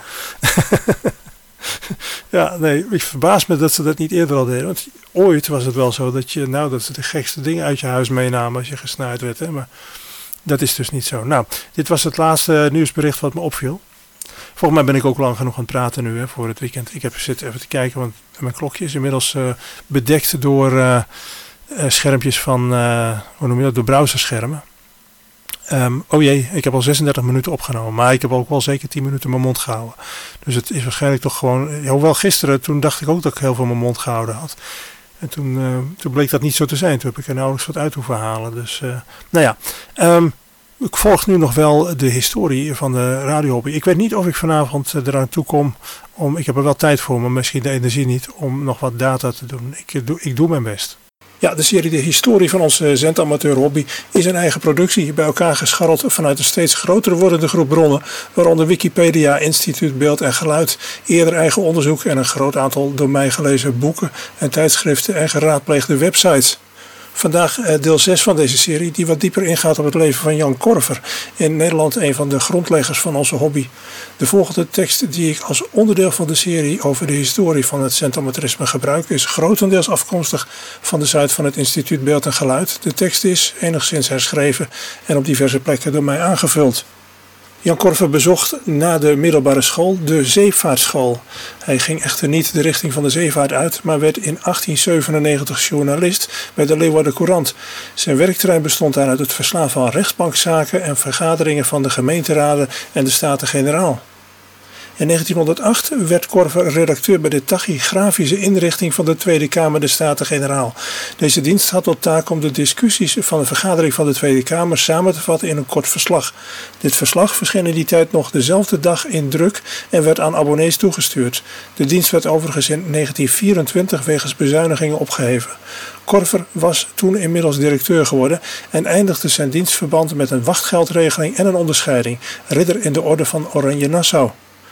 Ja, nee, ik verbaas me dat ze dat niet eerder al deden. Want ooit was het wel zo dat je, nou, dat ze de gekste dingen uit je huis meenamen als je gesnaaid werd. Hè? Maar dat is dus niet zo. Nou, dit was het laatste nieuwsbericht wat me opviel. Volgens mij ben ik ook lang genoeg aan het praten nu, hè, voor het weekend. Ik heb zitten even te kijken, want mijn klokje is inmiddels uh, bedekt door uh, uh, schermpjes van, uh, hoe noem je dat, door browserschermen. Um, oh jee, ik heb al zesendertig minuten opgenomen, maar ik heb ook wel zeker tien minuten mijn mond gehouden. Dus het is waarschijnlijk toch gewoon, hoewel gisteren, toen dacht ik ook dat ik heel veel mijn mond gehouden had. En toen, uh, toen bleek dat niet zo te zijn, toen heb ik er nauwelijks wat uit hoeven halen. Dus, uh, nou ja, um, ik volg nu nog wel de historie van de radiohobby. Ik weet niet of ik vanavond eraan toe kom, om, ik heb er wel tijd voor, maar misschien de energie niet, om nog wat data te doen. Ik doe, ik doe mijn best. Ja, de serie De Historie van onze zendamateurhobby is een eigen productie, bij elkaar gescharreld vanuit een steeds groter wordende groep bronnen, waaronder Wikipedia, Instituut Beeld en Geluid, eerder eigen onderzoek en een groot aantal door mij gelezen boeken en tijdschriften en geraadpleegde websites. Vandaag deel zes van deze serie die wat dieper ingaat op het leven van Jan Korver. In Nederland een van de grondleggers van onze hobby. De volgende tekst die ik als onderdeel van de serie over de historie van het centramateurisme gebruik is grotendeels afkomstig van de site van het Instituut Beeld en Geluid. De tekst is enigszins herschreven en op diverse plekken door mij aangevuld. Jan Korver bezocht na de middelbare school de zeevaartschool. Hij ging echter niet de richting van de zeevaart uit, maar werd in achttien zevenennegentig journalist bij de Leeuwarden Courant. Zijn werkterrein bestond uit het verslaan van rechtbankzaken en vergaderingen van de gemeenteraden en de Staten-Generaal. In negentienhonderdacht werd Korver redacteur bij de tachygrafische inrichting van de Tweede Kamer de Staten-Generaal. Deze dienst had tot taak om de discussies van de vergadering van de Tweede Kamer samen te vatten in een kort verslag. Dit verslag verscheen in die tijd nog dezelfde dag in druk en werd aan abonnees toegestuurd. De dienst werd overigens in negentien vierentwintig wegens bezuinigingen opgeheven. Korver was toen inmiddels directeur geworden en eindigde zijn dienstverband met een wachtgeldregeling en een onderscheiding, ridder in de orde van Oranje-Nassau.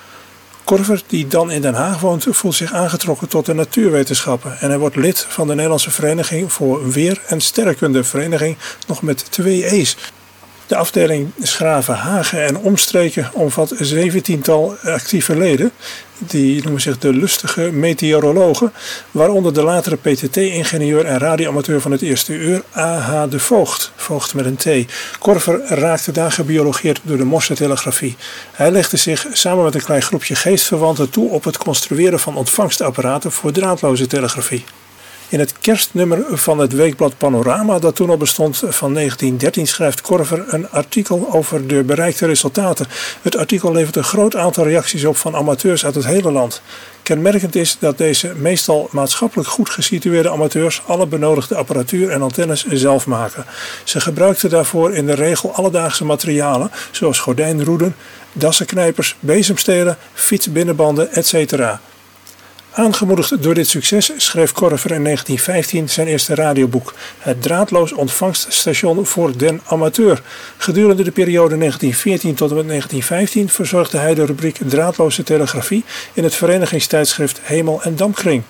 Korver, die dan in Den Haag woont, voelt zich aangetrokken tot de natuurwetenschappen en hij wordt lid van de Nederlandse Vereniging voor Weer- en Sterrenkunde, vereniging nog met twee E's. De afdeling Schravenhagen en omstreken omvat zeventiental actieve leden. Die noemen zich de lustige meteorologen, waaronder de latere P T T-ingenieur en radioamateur van het eerste uur, A H de Voogd, Voogd met een T. Korver raakte daar gebiologeerd door de Morse-telegrafie. Hij legde zich samen met een klein groepje geestverwanten toe op het construeren van ontvangstapparaten voor draadloze telegrafie. In het kerstnummer van het weekblad Panorama, dat toen al bestond, van negentien dertien, schrijft Korver een artikel over de bereikte resultaten. Het artikel levert een groot aantal reacties op van amateurs uit het hele land. Kenmerkend is dat deze meestal maatschappelijk goed gesitueerde amateurs alle benodigde apparatuur en antennes zelf maken. Ze gebruikten daarvoor in de regel alledaagse materialen, zoals gordijnroeden, dassenknijpers, bezemstelen, fietsbinnenbanden, et cetera. Aangemoedigd door dit succes schreef Korver in negentien vijftien zijn eerste radioboek, Het draadloos ontvangststation voor den amateur. Gedurende de periode negentien veertien tot en met negentien vijftien verzorgde hij de rubriek Draadloze telegrafie in het verenigingstijdschrift Hemel en Dampkring.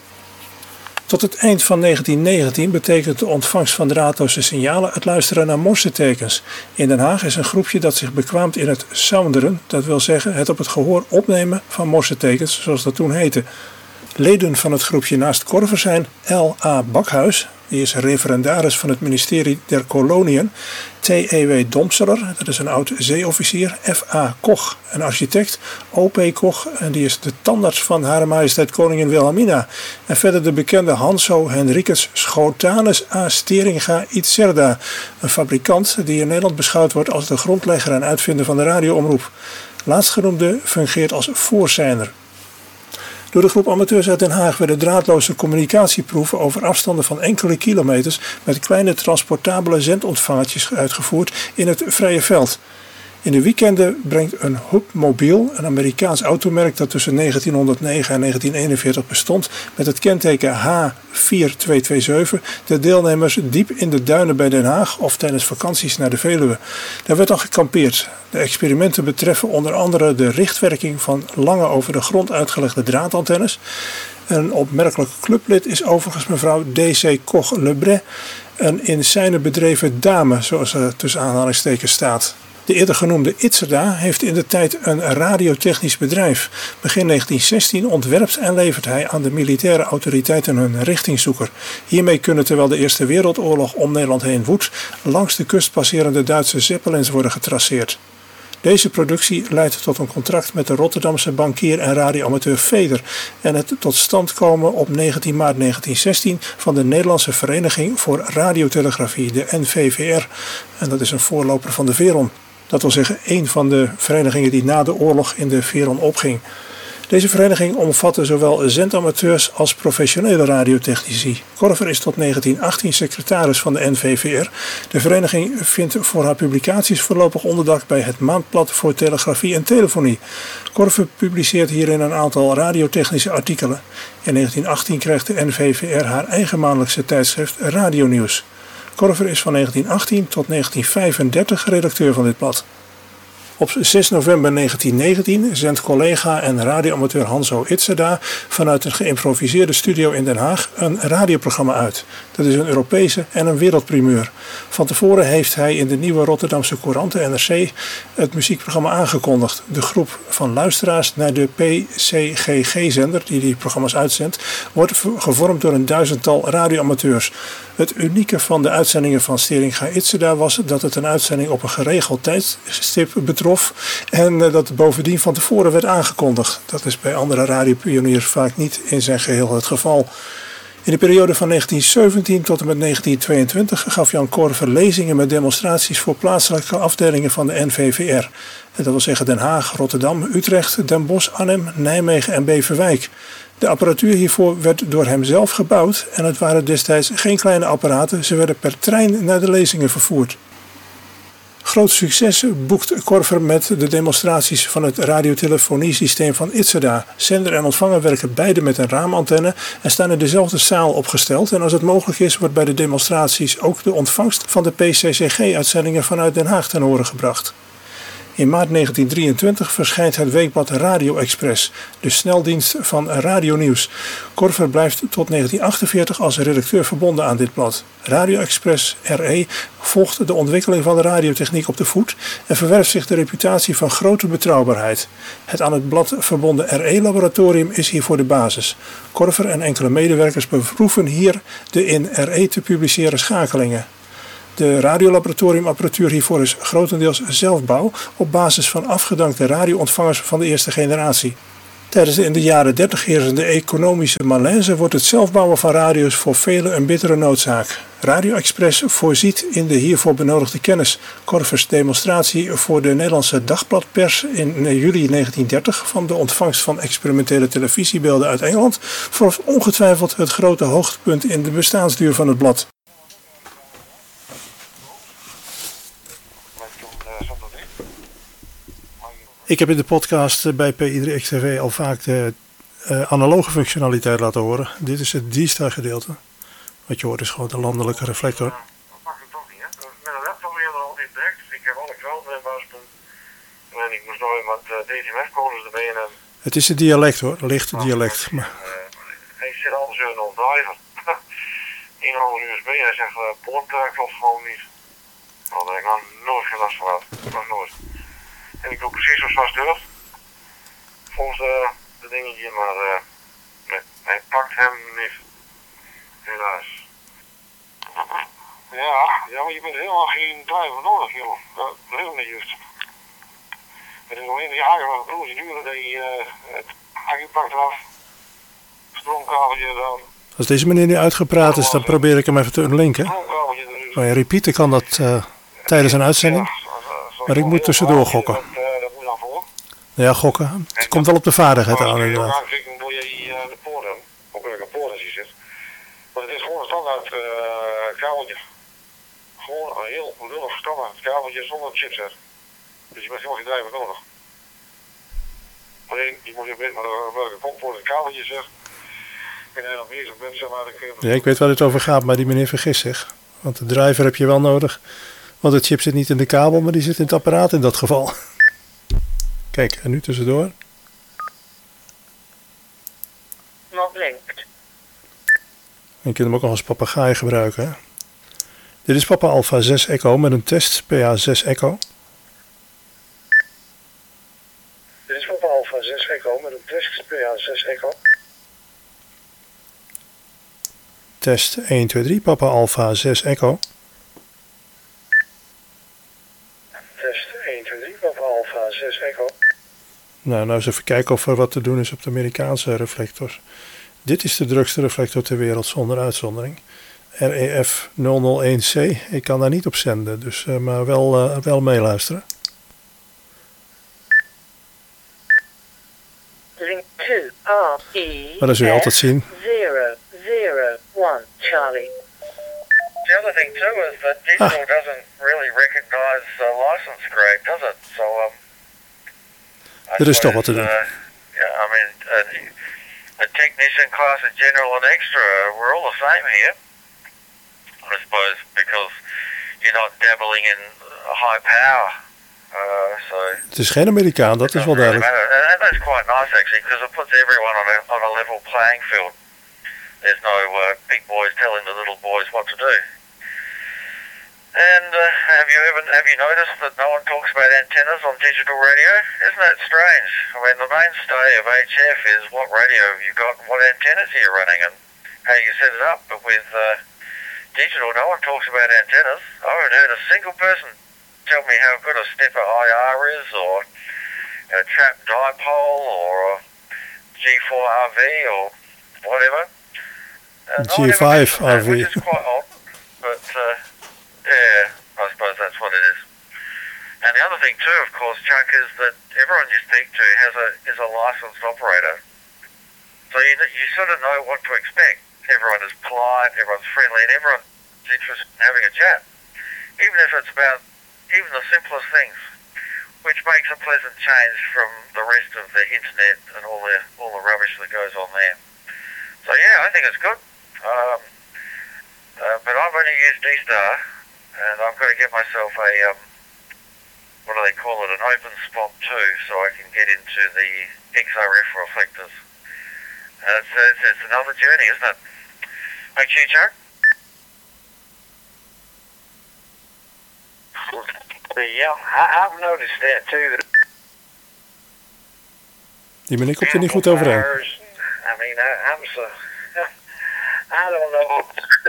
Tot het eind van negentien negentien betekent de ontvangst van draadloze signalen het luisteren naar morsetekens. In Den Haag is een groepje dat zich bekwaamt in het sounderen, dat wil zeggen het op het gehoor opnemen van morsetekens, zoals dat toen heette. Leden van het groepje naast Korver zijn L A Bakhuis, die is referendaris van het ministerie der Koloniën, T E W Domseler, dat is een oud zeeofficier, F A Koch, een architect, O P Koch, en die is de tandarts van Hare Majesteit Koningin Wilhelmina, en verder de bekende Hanso Henricus Schotanus A Steringa Itzerda, een fabrikant die in Nederland beschouwd wordt als de grondlegger en uitvinder van de radioomroep. Laatstgenoemde fungeert als voorzijner. Door de groep amateurs uit Den Haag werden draadloze communicatieproeven over afstanden van enkele kilometers met kleine transportabele zendontvangertjes uitgevoerd in het vrije veld. In de weekenden brengt een Hubmobiel, een Amerikaans automerk dat tussen negentienhonderdnegen en negentien eenenveertig bestond, met het kenteken H vier twee twee zeven, de deelnemers diep in de duinen bij Den Haag of tijdens vakanties naar de Veluwe. Daar werd dan gekampeerd. De experimenten betreffen onder andere de richtwerking van lange over de grond uitgelegde draadantennes. Een opmerkelijk clublid is overigens mevrouw D C Koch-Lebret, een in scène bedreven dame, zoals er tussen aanhalingstekens staat. De eerder genoemde Itzerda heeft in de tijd een radiotechnisch bedrijf. Begin negentien zestien ontwerpt en levert hij aan de militaire autoriteiten een richtingzoeker. Hiermee kunnen, terwijl de Eerste Wereldoorlog om Nederland heen woedt, langs de kust passerende Duitse zeppelins worden getraceerd. Deze productie leidt tot een contract met de Rotterdamse bankier en radioamateur Feder en het tot stand komen op negentien maart negentien zestien van de Nederlandse Vereniging voor Radiotelegrafie, de N V V R. En dat is een voorloper van de Veron. Dat wil zeggen één van de verenigingen die na de oorlog in de Veron opging. Deze vereniging omvatte zowel zendamateurs als professionele radiotechnici. Korver is tot negentien achttien secretaris van de N V V R. De vereniging vindt voor haar publicaties voorlopig onderdak bij het Maandblad voor Telegrafie en Telefonie. Korver publiceert hierin een aantal radiotechnische artikelen. In negentien achttien krijgt de N V V R haar eigen maandelijkse tijdschrift Radionieuws. Korver is van negentien achttien tot negentien vijfendertig redacteur van dit blad. Op zes november negentien negentien zendt collega en radioamateur Hanzo Itzeda vanuit een geïmproviseerde studio in Den Haag een radioprogramma uit. Dat is een Europese en een wereldprimeur. Van tevoren heeft hij in de Nieuwe Rotterdamse Courant, de N R C, het muziekprogramma aangekondigd. De groep van luisteraars naar de P C G G-zender, die die programma's uitzendt, wordt gevormd door een duizendtal radioamateurs. Het unieke van de uitzendingen van Steringa Itzeda was dat het een uitzending op een geregeld tijdstip betrof en dat het bovendien van tevoren werd aangekondigd. Dat is bij andere radiopioniers vaak niet in zijn geheel het geval. In de periode van negentien zeventien tot en met negentien tweeëntwintig gaf Jan Korver lezingen met demonstraties voor plaatselijke afdelingen van de N V V R. Dat wil zeggen Den Haag, Rotterdam, Utrecht, Den Bosch, Arnhem, Nijmegen en Beverwijk. De apparatuur hiervoor werd door hem zelf gebouwd en het waren destijds geen kleine apparaten, ze werden per trein naar de lezingen vervoerd. Groot succes boekt Korver met de demonstraties van het radiotelefoniesysteem van Itzeda. Zender en ontvanger werken beide met een raamantenne en staan in dezelfde zaal opgesteld. En als het mogelijk is, wordt bij de demonstraties ook de ontvangst van de P C C G-uitzendingen vanuit Den Haag ten horen gebracht. In maart negentien drieëntwintig verschijnt het weekblad Radio Express, de sneldienst van Radio Nieuws. Korver blijft tot negentien achtenveertig als redacteur verbonden aan dit blad. Radio Express R E volgt de ontwikkeling van de radiotechniek op de voet en verwerft zich de reputatie van grote betrouwbaarheid. Het aan het blad verbonden R E-laboratorium is hiervoor de basis. Korver en enkele medewerkers beproeven hier de in R E te publiceren schakelingen. De radiolaboratoriumapparatuur hiervoor is grotendeels zelfbouw op basis van afgedankte radioontvangers van de eerste generatie. Tijdens de in de jaren dertig heersende economische malaise wordt het zelfbouwen van radio's voor velen een bittere noodzaak. Radio Express voorziet in de hiervoor benodigde kennis. Korvers demonstratie voor de Nederlandse dagbladpers in juli negentien dertig van de ontvangst van experimentele televisiebeelden uit Engeland vormt ongetwijfeld het grote hoogtepunt in de bestaansduur van het blad. Ik heb in de podcast bij P I drie X T V al vaak de uh, analoge functionaliteit laten horen. Dit is het D-star gedeelte. Wat je hoort is gewoon de landelijke reflector. Dat mag ik toch niet, hè? Met een laptop weer al niet direct. Ik heb alle kranten en basis. En ik moest nog weer wat uh, D T M F-codes erbij en... Het is het dialect hoor, licht dialect. Uh, hij zit al zo een driver. een of andere U S B, hij zegt, uh, poort uh, klopt gewoon niet. Nou, daar heb ik nog nooit geen last van gehad. Nog nooit. En ik doe precies zoals vast durft. Volgens uh, de dingen hier, maar uh, nee, hij pakt hem niet. Helaas. Ja, ja, maar je bent helemaal geen driver nodig, joh. Dat is niet juist. Het is alleen die aangebracht procedure dat je uh, het aangepakt eraf. Stroomkabeltje dan. Als deze meneer nu uitgepraat is, dan probeer ik hem even te unlinken. Maar ja, repeaten kan dat uh, tijdens een uitzending. Maar ik moet tussendoor gokken. Dat moet dan voor. Ja, gokken. Het komt wel op de vaardigheid aan inderdaad. Dan moet je hier de poort hebben. Ook welke poort als je zit. Maar het is gewoon een standaard uh, kabeltje. Gewoon een heel lullig standaard kabeltje zonder chipset. Dus je bent helemaal geen driver nodig. Alleen, je moet je weten welke poort het kabeltje zit. En dan bezig bent, zeg maar. Ja, ik weet waar het over gaat, maar die meneer vergist zich. Want de driver heb je wel nodig. Want het chip zit niet in de kabel, maar die zit in het apparaat in dat geval. Kijk, en nu tussendoor. Nog blinkt. Je kunt hem ook nog als papegaai gebruiken. Hè? Dit is Papa Alpha zes Echo met een test P A zes Echo. Dit is Papa Alpha zes Echo met een test P A zes Echo. Test een twee drie Papa Alpha zes Echo. Test een twee drie Papa Alpha zes Echo. Nou, nou eens even kijken of er wat te doen is op de Amerikaanse reflectors. Dit is de drukste reflector ter wereld zonder uitzondering. R E F nul nul een C. Ik kan daar niet op zenden, dus uh, maar wel, uh, wel meeluisteren. Link to R E Maar dat zul je altijd zien. zero zero one Charlie. The other thing too is that digital ah. doesn't really recognize uh, license grade, does it? So um. Er is toch wat te doen. Uh, yeah, I mean, uh, a technician class, a general, and extra, we're all the same here. I suppose because you're not dabbling in high power Uh, so Het is geen Amerikaan, dat is wel duidelijk. Really and that's quite nice actually, because it puts everyone on a, on a level playing field. There's no uh, big boys telling the little boys what to do. And uh, have you ever have you noticed that no one talks about antennas on digital radio? Isn't that strange? I mean, the mainstay of H F is what radio have you got, and what antennas are you running, and how you set it up. But with uh, digital, no one talks about antennas. I haven't heard a single person tell me how good a stepper I R is, or a trap dipole, or a G four R V, or whatever. Uh, G five R V. Which is quite odd, but uh, yeah, I suppose that's what it is. And the other thing too, of course, Chuck, is that everyone you speak to has a is a licensed operator, so you you sort of know what to expect. Everyone is polite, everyone's friendly, and everyone's interested in having a chat, even if it's about even the simplest things, which makes a pleasant change from the rest of the internet and all the all the rubbish that goes on there. So yeah, I think it's good. Um, uh, but I've only used D-Star, and I've got to get myself a um, what do they call it, an open spot too, so I can get into the X R F reflectors. Uh, it's, it's, it's another journey, isn't it? Thank you, Chuck. Yeah, I, I've noticed that too. That Die meneer komt er niet goed overheen. I mean, I, I'm so I don't know.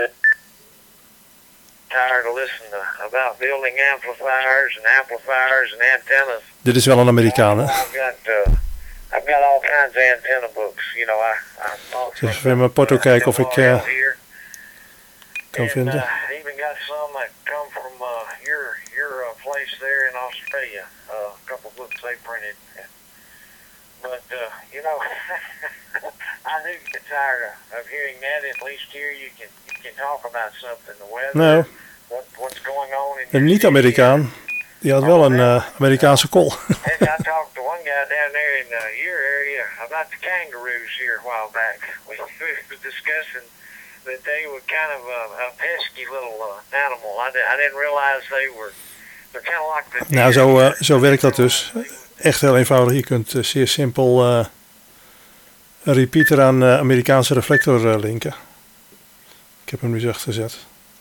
Tired of listening to, about building amplifiers and amplifiers and antennas. Dit is wel een Amerikaan, hè? I've got, uh, I've got all kinds of antenna books. You know, I, I thought. Dus even in mijn porto kijken of ik uh, kan and, vinden. Uh, even got some that come from uh, your your uh, place there in Australia. Uh, a couple books they printed. But uh, you know, I do get tired of, of hearing that. At least here you can you can talk about something, the weather, Nou, what what's going on in een your niet-Amerikaan. Die had wel een uh, Amerikaanse kol. And I talked to one guy down there in uh, your area about the kangaroos here a while back. We, we were discussing that they were kind of a, a pesky little uh, animal. I, di- I didn't realize they were. They're kind of like the. Nou, zo, uh, zo werkt dat dus. Echt heel eenvoudig. Je kunt uh, zeer simpel uh, een repeater aan uh, Amerikaanse reflector uh, linken. Ik heb hem nu zacht gezet.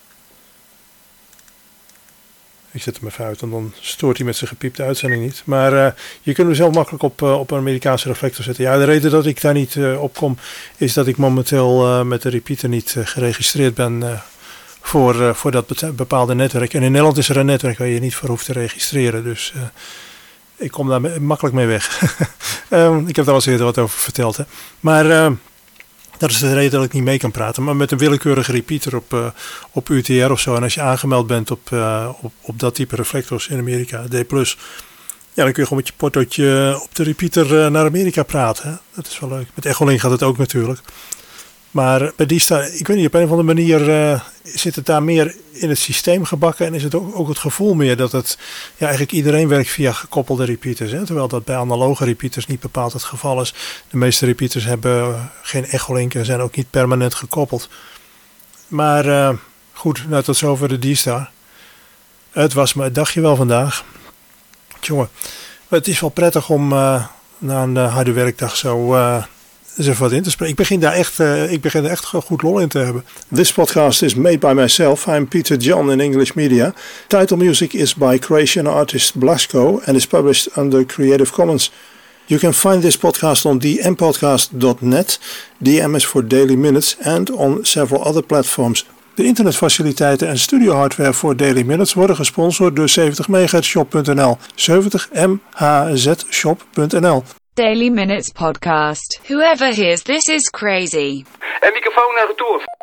Ik zet hem even uit en dan stoort hij met zijn gepiepte uitzending niet. Maar uh, je kunt hem zelf makkelijk op, uh, op een Amerikaanse reflector zetten. Ja, de reden dat ik daar niet uh, op kom is dat ik momenteel uh, met de repeater niet uh, geregistreerd ben uh, voor, uh, voor dat bepaalde netwerk. En in Nederland is er een netwerk waar je niet voor hoeft te registreren. Dus uh, ik kom daar me- makkelijk mee weg. um, ik heb daar al eens eerder wat over verteld. Hè. Maar uh, dat is de reden dat ik niet mee kan praten. Maar met een willekeurige repeater op, uh, op U T R of zo. En als je aangemeld bent op, uh, op, op dat type reflectors in Amerika, D plus. Ja, dan kun je gewoon met je portootje op de repeater uh, naar Amerika praten. Hè. Dat is wel leuk. Met Echolink gaat het ook natuurlijk. Maar bij die sta, ik weet niet, op een of andere manier uh, zit het daar meer in het systeem gebakken. En is het ook, ook het gevoel meer dat het, ja, eigenlijk iedereen werkt via gekoppelde repeaters. Hè? Terwijl dat bij analoge repeaters niet bepaald het geval is. De meeste repeaters hebben geen Echolink en zijn ook niet permanent gekoppeld. Maar uh, goed, nou, tot zover de D-Star. Het was mijn dagje wel vandaag. Jongen, het is wel prettig om uh, na een uh, harde werkdag zo... Uh, Dus even wat in te spreken. Ik begin daar echt, uh, ik begin er echt goed lol in te hebben. This podcast is made by myself. I'm Peter John in English Media. Title music is by Croatian artist Blasko and is published under Creative Commons. You can find this podcast on d m podcast dot net. D M is for Daily Minutes and on several other platforms. De internetfaciliteiten en studiohardware voor Daily Minutes worden gesponsord door zeventig megahertz shop punt n l. zeventig m h z shop punt n l. Daily Minutes Podcast. Whoever hears this is crazy. En microfoon naar retour.